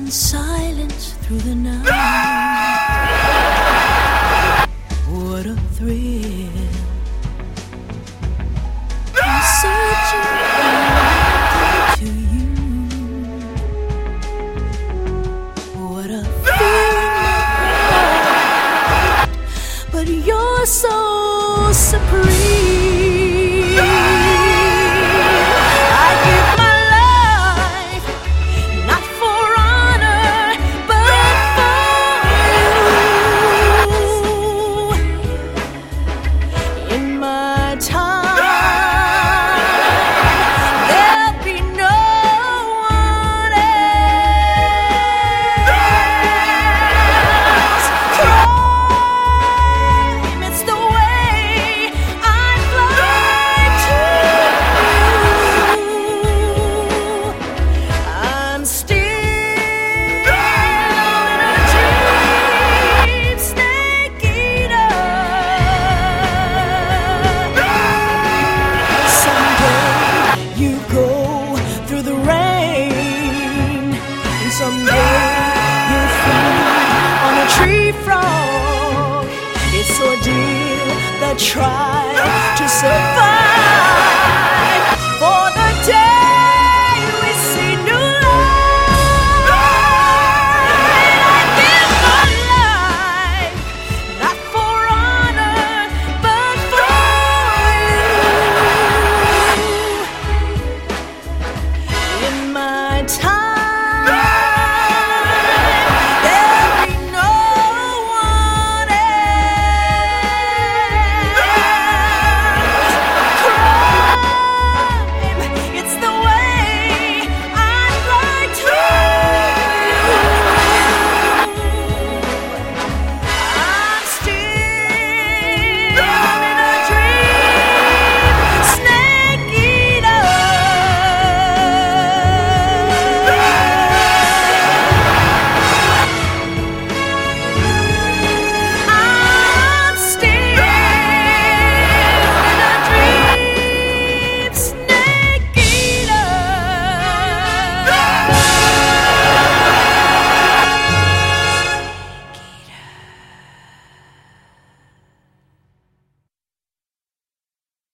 in silence through the night. What a thrill, I'm searching to you. What a fear in my heart, but you're so supreme. I give my life not for honor, but for you. In my time, there'll be no one else. Crime, it's the way I fly to you. I'm still in a deep snake eater. Someday you go through the rain, and someday you'll feed on a tree frog. It's ordeal that try to survive.